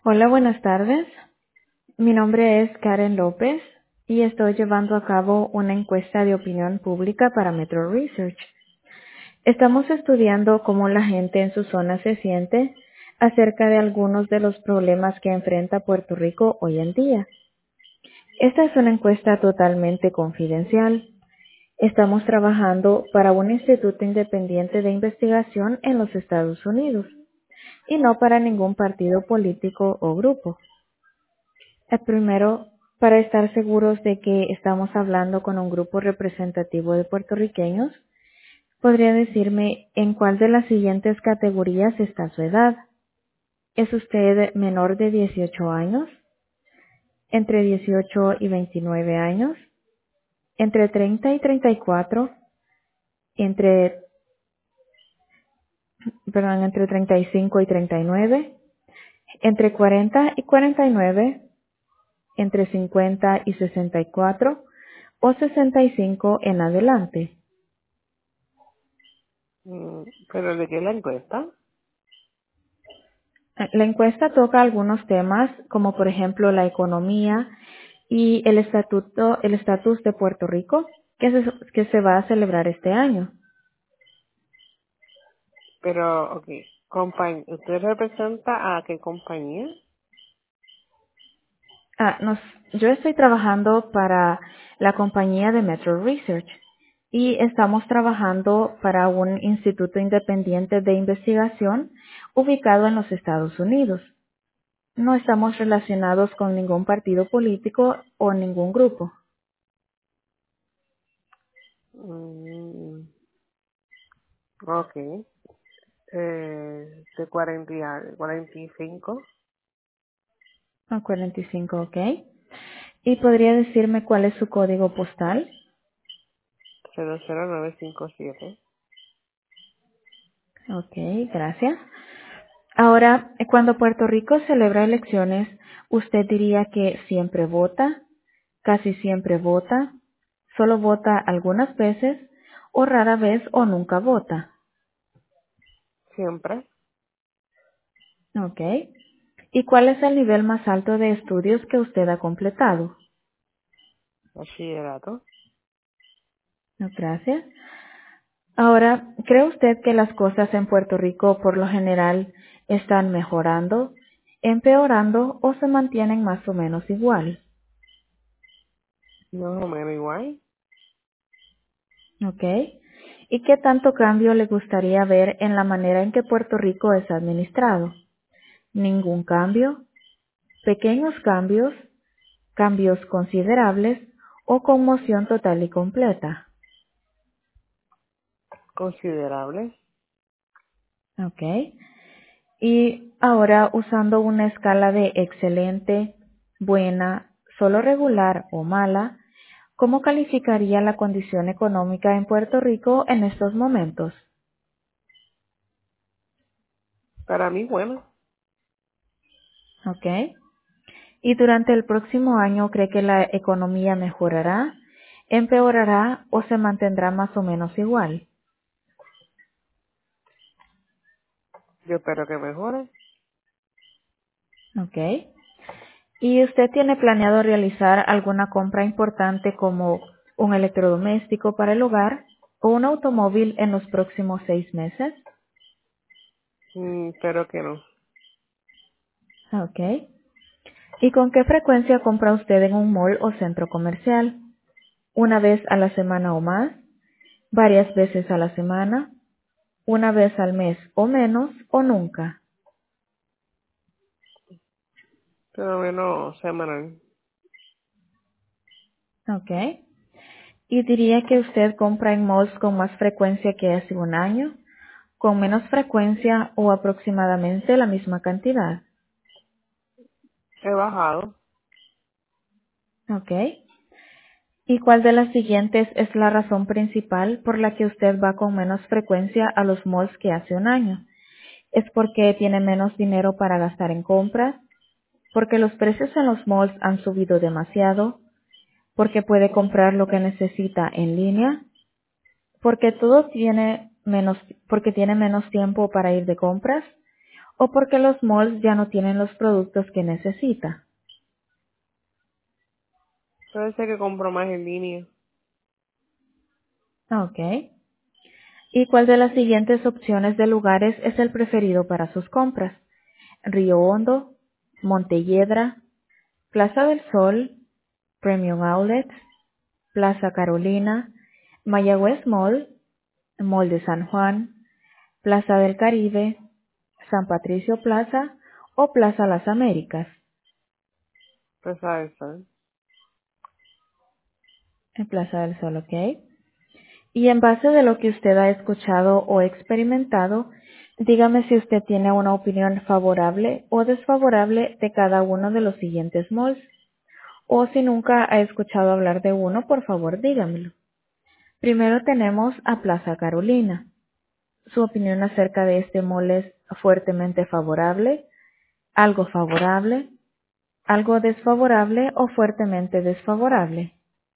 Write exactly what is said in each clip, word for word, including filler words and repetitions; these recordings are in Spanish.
Hola, buenas tardes. Mi nombre es Karen López y estoy llevando a cabo una encuesta de opinión pública para Metro Research. Estamos estudiando cómo la gente en su zona se siente acerca de algunos de los problemas que enfrenta Puerto Rico hoy en día. Esta es una encuesta totalmente confidencial. Estamos trabajando para un instituto independiente de investigación en los Estados Unidos y no para ningún partido político o grupo. El primero, para estar seguros de que estamos hablando con un grupo representativo de puertorriqueños, ¿podría decirme en cuál de las siguientes categorías está su edad? ¿Es usted menor de dieciocho años? ¿Entre dieciocho y veintinueve años? ¿Entre treinta y treinta y cuatro? ¿Entre, perdón, entre treinta y cinco y treinta y nueve? ¿Entre cuarenta y cuarenta y nueve? ¿Entre cincuenta y sesenta y cuatro? ¿O sesenta y cinco en adelante? Mm, ¿Pero de qué es la encuesta? La encuesta toca algunos temas como por ejemplo la economía y el estatuto, el estatus de Puerto Rico que se, que se va a celebrar este año. Pero, ok, compañ- ¿usted representa a qué compañía? Ah, nos, yo estoy trabajando para la compañía de Metro Research y estamos trabajando para un instituto independiente de investigación ubicado en los Estados Unidos. No estamos relacionados con ningún partido político o ningún grupo. Mm, ok, eh, de cuarenta y al- cuarenta y cinco, Ah, cuarenta y cinco, ok. ¿Y podría decirme cuál es su código postal? cero cero nueve cinco siete. Ok, gracias. Ahora, eh, cuando Puerto Rico celebra elecciones, ¿usted diría que siempre vota, casi siempre vota, solo vota algunas veces o rara vez o nunca vota? Siempre, Ok. ¿Y cuál es el nivel más alto de estudios que usted ha completado? bachillerato. No, gracias. Ahora, ¿cree usted que las cosas en Puerto Rico por lo general están mejorando, empeorando o se mantienen más o menos igual? Más o menos igual. ¿Ok? ¿Y qué tanto cambio le gustaría ver en la manera en que Puerto Rico es administrado? ¿Ningún cambio? ¿Pequeños cambios? ¿Cambios considerables? ¿O conmoción total y completa? Considerable. ¿Ok? Y ahora usando una escala de excelente, buena, solo regular o mala, ¿cómo calificaría la condición económica en Puerto Rico en estos momentos? Para mí, bueno. ¿Ok? ¿Y durante el próximo año cree que la economía mejorará, empeorará o se mantendrá más o menos igual? Yo espero que mejore. ¿Ok? ¿Y usted tiene planeado realizar alguna compra importante como un electrodoméstico para el hogar o un automóvil en los próximos seis meses? Mm, espero que no. ¿Ok? ¿Y con qué frecuencia compra usted en un mall o centro comercial? ¿Una vez a la semana o más? ¿Varias veces a la semana? ¿Una vez al mes o menos o nunca? Pero menos semanal. ¿Ok? ¿Y diría que usted compra en malls con más frecuencia que hace un año? ¿Con menos frecuencia o aproximadamente la misma cantidad? He bajado. ¿Ok? ¿Y cuál de las siguientes es la razón principal por la que usted va con menos frecuencia a los malls que hace un año? ¿Es porque tiene menos dinero para gastar en compras? ¿Porque los precios en los malls han subido demasiado? ¿Porque puede comprar lo que necesita en línea? ¿Porque todo tiene menos, porque tiene menos tiempo para ir de compras? o porque los malls ya no tienen los productos que necesita. Puede ser que compro más en línea. Ok. ¿Y cuál de las siguientes opciones de lugares es el preferido para sus compras? Río Hondo, Montelledra, Plaza del Sol, Premium Outlets, Plaza Carolina, Mayagüez Mall, Mall de San Juan, Plaza del Caribe, San Patricio Plaza o Plaza Las Américas. Pues a eso. En Plaza del Sol, ok. Y en base de lo que usted ha escuchado o experimentado, dígame si usted tiene una opinión favorable o desfavorable de cada uno de los siguientes malls. O si nunca ha escuchado hablar de uno, por favor dígamelo. Primero tenemos a Plaza Carolina. Su opinión acerca de este mall es fuertemente favorable, algo favorable, algo desfavorable o fuertemente desfavorable.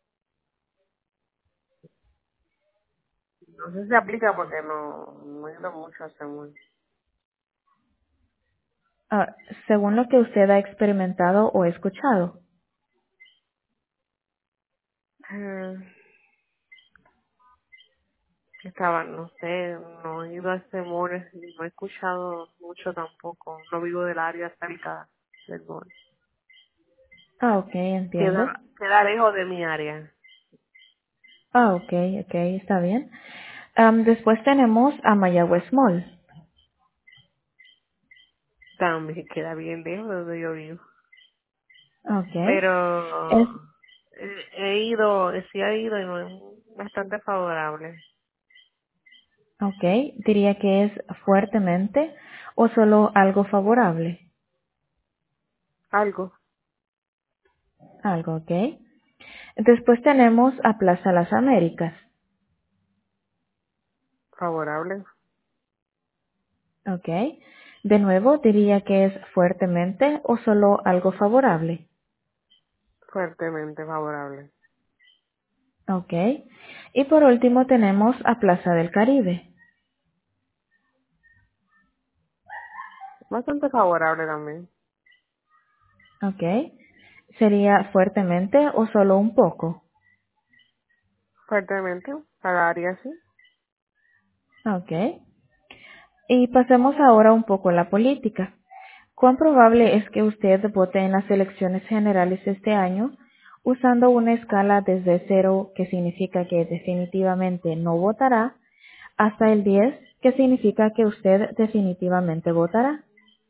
No sé si aplica porque no, no he ido mucho a ese mall. Ah, según lo que usted ha experimentado o escuchado. Eh, Estaba, no sé, no he ido a ese mall, no he escuchado mucho tampoco. No vivo del área cerca del mall. Ah, ok, entiendo. Queda, queda lejos de mi área. Ah, ok, ok, está bien. Am, después tenemos a Mayagüez Mall. También queda bien lejos de donde yo vivo. Ok. Es, Pero eh, he ido, sí he ido y no es bastante favorable. ok, diría que es fuertemente o solo algo favorable. Algo Algo, ok. Después tenemos a Plaza Las Américas. favorable, Ok. De nuevo, diría que es fuertemente o solo algo favorable. fuertemente favorable. Ok. Y por último tenemos a Plaza del Caribe. Bastante favorable también. Ok. ¿Sería fuertemente o solo un poco? Fuertemente, pagaría sí. Ok. Y pasemos ahora un poco a la política. ¿Cuán probable es que usted vote en las elecciones generales este año usando una escala desde cero, que significa que definitivamente no votará, hasta el diez, que significa que usted definitivamente votará?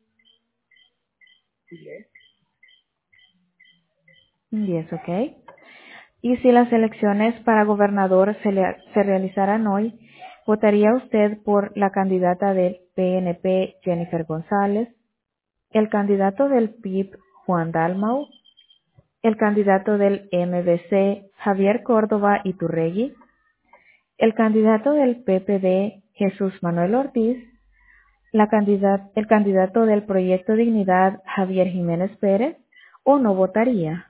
diez, ok. Y si las elecciones para gobernador se, le- se realizaran hoy, ¿votaría usted por la candidata del P N P, Jennifer González, el candidato del P I B, Juan Dalmau, el candidato del M V C, Javier Córdoba Iturregui, el candidato del P P D, Jesús Manuel Ortiz, la candidat- el candidato del Proyecto Dignidad, Javier Jiménez Pérez, o no votaría?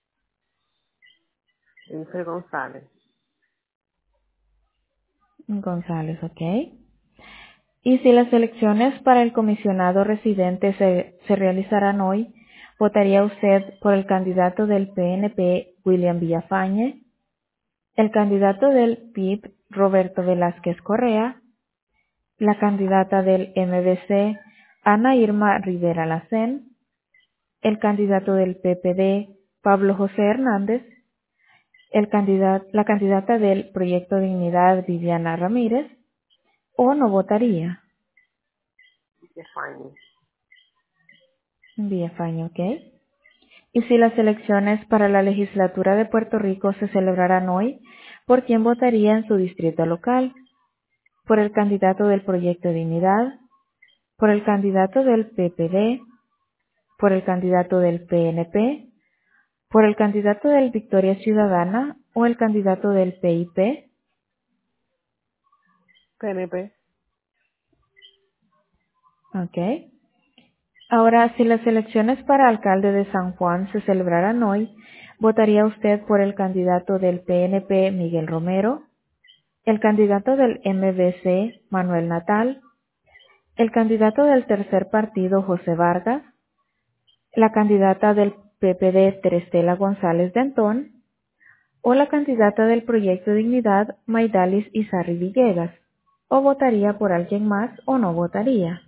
Jennifer González. González, ok. Y si las elecciones para el comisionado residente se, se realizaran hoy, ¿votaría usted por el candidato del P N P, William Villafañe, el candidato del P I B, Roberto Velázquez Correa, la candidata del M V C, Ana Irma Rivera Lacén, el candidato del P P D, Pablo José Hernández, el candidato, la candidata del Proyecto Dignidad, Viviana Ramírez, o no votaría? Stephanie. Villafañe, ok. Y si las elecciones para la legislatura de Puerto Rico se celebraran hoy, ¿por quién votaría en su distrito local? ¿Por el candidato del Proyecto Dignidad? ¿Por el candidato del P P D? ¿Por el candidato del P N P? ¿Por el candidato del Victoria Ciudadana o el candidato del P I P? P N P. Ok. Ahora, si las elecciones para alcalde de San Juan se celebraran hoy, ¿votaría usted por el candidato del P N P, Miguel Romero, el candidato del M V C, Manuel Natal, el candidato del tercer partido, José Vargas, la candidata del P P D, Terestela González Dentón, o la candidata del Proyecto Dignidad, Maidalis Izarri Villegas, o votaría por alguien más o no votaría.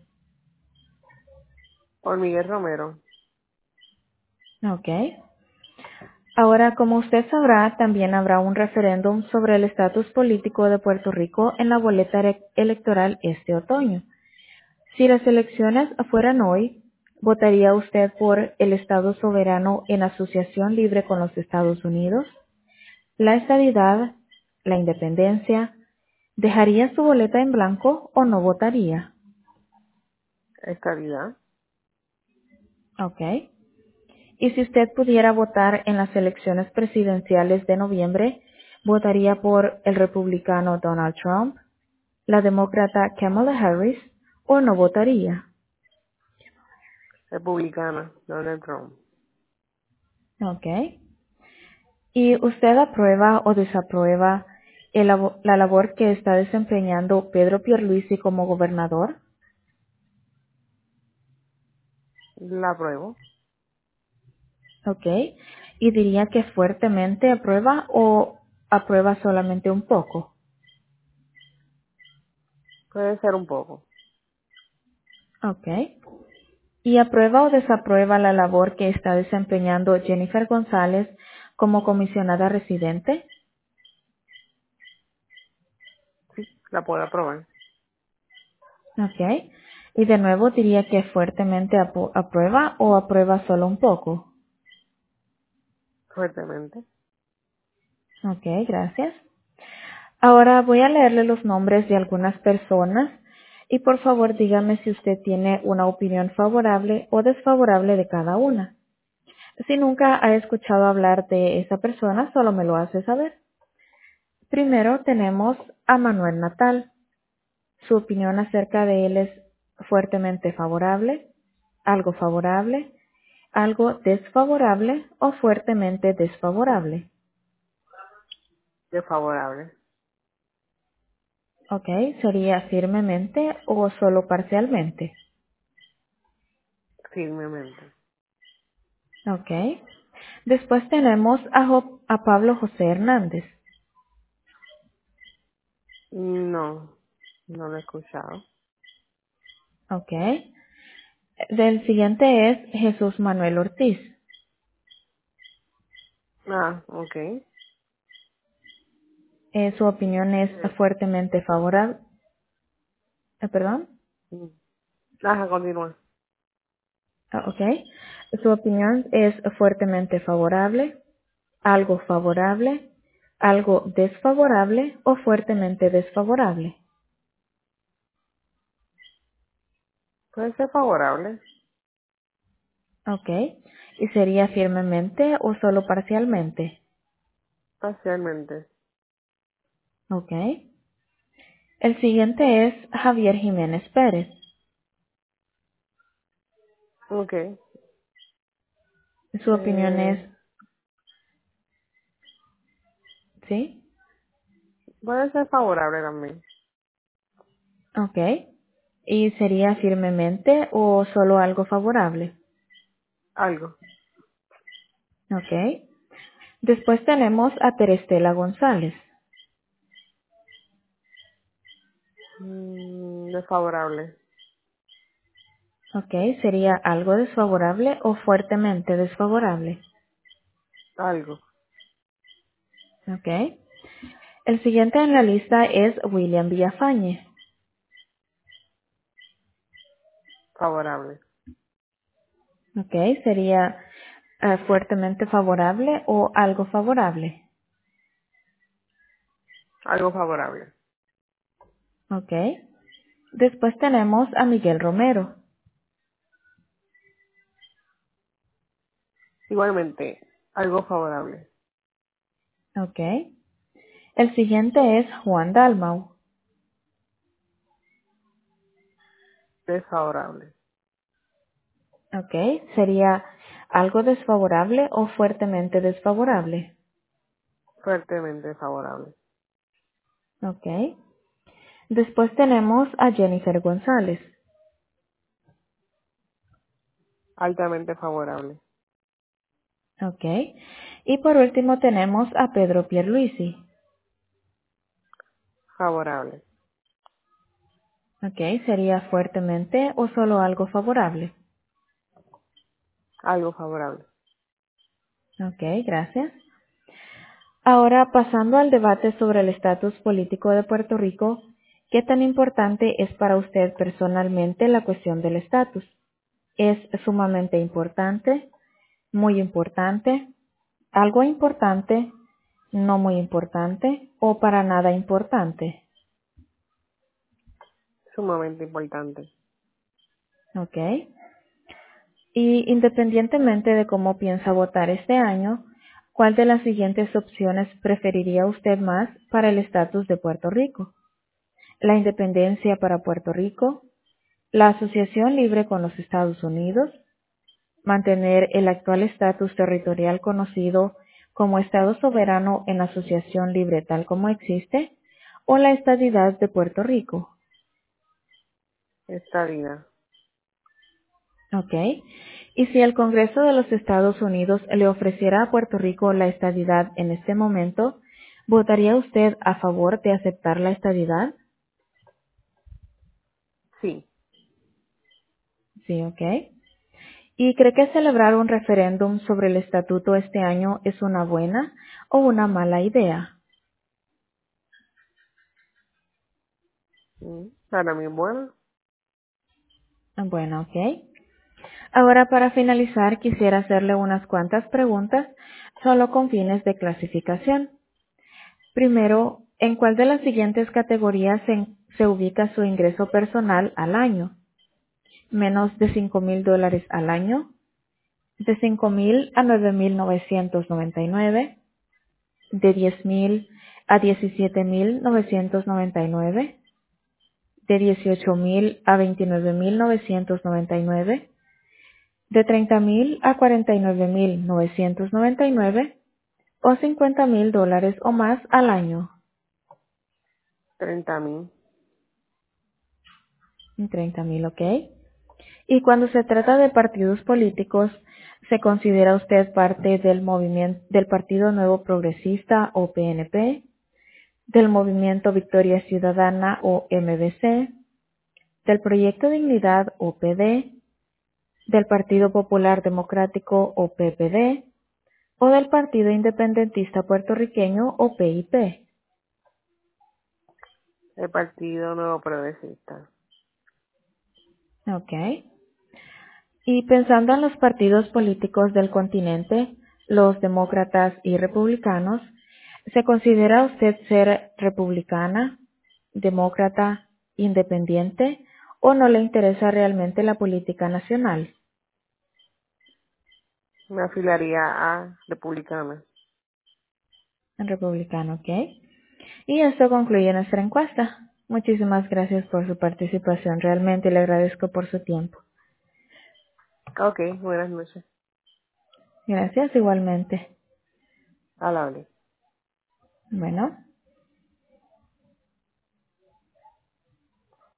Por Miguel Romero. Ok. Ahora, como usted sabrá, también habrá un referéndum sobre el estatus político de Puerto Rico en la boleta ele- electoral este otoño. Si las elecciones fueran hoy, ¿votaría usted por el Estado soberano en asociación libre con los Estados Unidos, la estadidad, la independencia? ¿Dejaría su boleta en blanco o no votaría? Estabilidad. Ok. Y si usted pudiera votar en las elecciones presidenciales de noviembre, ¿votaría por el republicano Donald Trump, la demócrata Kamala Harris o no votaría? Republicana. Donald Trump. Ok. ¿Y usted aprueba o desaprueba el labo- la labor que está desempeñando Pedro Pierluisi como gobernador? La apruebo. Ok. ¿Y diría que fuertemente aprueba o aprueba solamente un poco? Puede ser un poco. Ok. ¿Y aprueba o desaprueba la labor que está desempeñando Jennifer González como comisionada residente? Sí, la puedo aprobar. Ok. Y de nuevo diría que fuertemente apu- aprueba o aprueba solo un poco. Fuertemente. Ok, gracias. Ahora voy a leerle los nombres de algunas personas y por favor dígame si usted tiene una opinión favorable o desfavorable de cada una. Si nunca ha escuchado hablar de esa persona, solo me lo hace saber. Primero tenemos a Manuel Natal. Su opinión acerca de él es fuertemente favorable, algo favorable, algo desfavorable o fuertemente desfavorable. Desfavorable. Ok, sería firmemente o solo parcialmente. Firmemente. Ok. Después tenemos a, Jo- a Pablo José Hernández. No. No lo he escuchado. Ok. Del siguiente es Jesús Manuel Ortiz. Ah, ok. Eh, su opinión es Eh, fuertemente favorable. eh, perdón. mm. Ajá, continúa. Ah, ok. Su opinión es fuertemente favorable, algo favorable, algo desfavorable o fuertemente desfavorable. Puede ser favorable. Ok. ¿Y sería firmemente o solo parcialmente? Parcialmente. Ok. El siguiente es Javier Jiménez Pérez. Ok. Su opinión es, Eh, ¿sí? puede ser favorable también. Ok. ¿Y sería firmemente o solo algo favorable? Algo. Ok. Después tenemos a Terestela González. Mm, desfavorable. Ok. ¿Sería algo desfavorable o fuertemente desfavorable? Algo. Ok. El siguiente en la lista es William Villafañe. Favorable. Ok. ¿Sería eh, fuertemente favorable o algo favorable? Algo favorable. Ok. Después tenemos a Miguel Romero. Igualmente. Algo favorable. Ok. El siguiente es Juan Dalmau. Desfavorable. Ok. ¿Sería algo desfavorable o fuertemente desfavorable? Fuertemente favorable. Ok. Después tenemos a Jennifer González. Altamente favorable. Ok. Y por último tenemos a Pedro Pierluisi. Favorable. Ok, ¿sería fuertemente o solo algo favorable? Algo favorable. Ok, gracias. Ahora, pasando al debate sobre el estatus político de Puerto Rico, ¿qué tan importante es para usted personalmente la cuestión del estatus? ¿Es sumamente importante, muy importante, algo importante, no muy importante o para nada importante? Sumamente importante. Ok. Y independientemente de cómo piensa votar este año, ¿cuál de las siguientes opciones preferiría usted más para el estatus de Puerto Rico? ¿La independencia para Puerto Rico? ¿La asociación libre con los Estados Unidos? ¿Mantener el actual estatus territorial conocido como Estado soberano en asociación libre tal como existe? ¿O la estadidad de Puerto Rico? Estadidad. Ok. ¿Y si el Congreso de los Estados Unidos le ofreciera a Puerto Rico la estadidad en este momento, votaría usted a favor de aceptar la estadidad? Sí. Sí, ok. ¿Y cree que celebrar un referéndum sobre el estatuto este año es una buena o una mala idea? Mm, Para mí es bueno. Bueno, ok. Ahora para finalizar quisiera hacerle unas cuantas preguntas solo con fines de clasificación. Primero, ¿en cuál de las siguientes categorías se, se ubica su ingreso personal al año? ¿Menos de cinco mil dólares al año? ¿De cinco mil a nueve mil novecientos noventa y nueve? ¿De diez mil a diecisiete mil novecientos noventa y nueve? ¿De dieciocho mil a veintinueve mil novecientos noventa y nueve? ¿De treinta mil a cuarenta y nueve mil novecientos noventa y nueve? ¿O cincuenta mil dólares o más al año? Treinta mil. treinta mil, ok. Y cuando se trata de partidos políticos, ¿se considera usted parte del movimiento del Partido Nuevo Progresista o P N P, del Movimiento Victoria Ciudadana o M V C, del Proyecto Dignidad o P D, del Partido Popular Democrático o P P D, o del Partido Independentista Puertorriqueño o P I P? El Partido Nuevo Progresista. Ok. Y pensando en los partidos políticos del continente, los demócratas y republicanos, ¿se considera usted ser republicana, demócrata, independiente o no le interesa realmente la política nacional? Me afiliaría a Republicana. Republicano, ok. Y esto concluye nuestra encuesta. Muchísimas gracias por su participación. Realmente le agradezco por su tiempo. Ok, buenas noches. Gracias igualmente. A la orden. Bueno.